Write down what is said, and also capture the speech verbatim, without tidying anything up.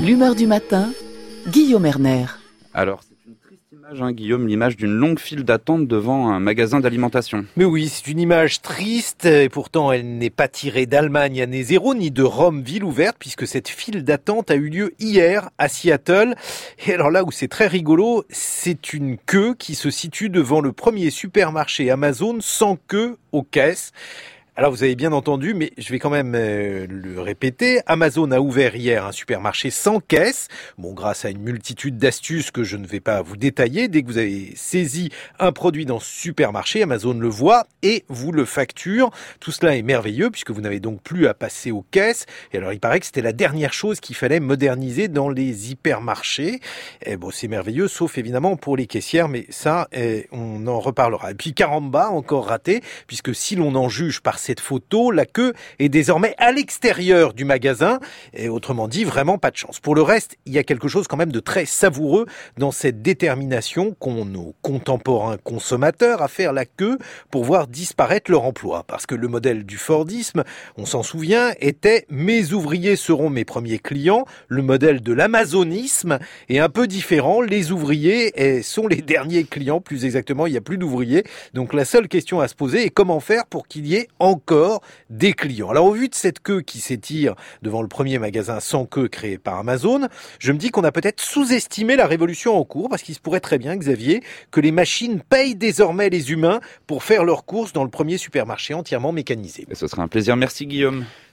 L'humeur du matin, Guillaume Erner. Alors, c'est une triste image, hein, Guillaume, l'image d'une longue file d'attente devant un magasin d'alimentation. Mais oui, c'est une image triste, et pourtant elle n'est pas tirée d'Allemagne année zéro, ni de Rome, ville ouverte, puisque cette file d'attente a eu lieu hier à Seattle. Et alors là où c'est très rigolo, c'est une queue qui se situe devant le premier supermarché Amazon sans queue aux caisses. Alors vous avez bien entendu, mais je vais quand même euh, le répéter. Amazon a ouvert hier un supermarché sans caisse. Bon, grâce à une multitude d'astuces que je ne vais pas vous détailler. Dès que vous avez saisi un produit dans ce supermarché, Amazon le voit et vous le facture. Tout cela est merveilleux puisque vous n'avez donc plus à passer aux caisses. Et alors il paraît que c'était la dernière chose qu'il fallait moderniser dans les hypermarchés. Et bon, c'est merveilleux, sauf évidemment pour les caissières, mais ça, eh, on en reparlera. Et puis caramba, encore raté, puisque si l'on en juge par cette photo, la queue est désormais à l'extérieur du magasin, et autrement dit, vraiment pas de chance. Pour le reste, il y a quelque chose quand même de très savoureux dans cette détermination qu'ont nos contemporains consommateurs à faire la queue pour voir disparaître leur emploi. Parce que le modèle du Fordisme, on s'en souvient, était « mes ouvriers seront mes premiers clients ». Le modèle de l'amazonisme est un peu différent. Les ouvriers sont les derniers clients, plus exactement, il n'y a plus d'ouvriers. Donc la seule question à se poser est comment faire pour qu'il y ait encore encore des clients. Alors au vu de cette queue qui s'étire devant le premier magasin sans queue créé par Amazon, je me dis qu'on a peut-être sous-estimé la révolution en cours, parce qu'il se pourrait très bien, Xavier, que les machines payent désormais les humains pour faire leurs courses dans le premier supermarché entièrement mécanisé. Et ce sera un plaisir. Merci Guillaume.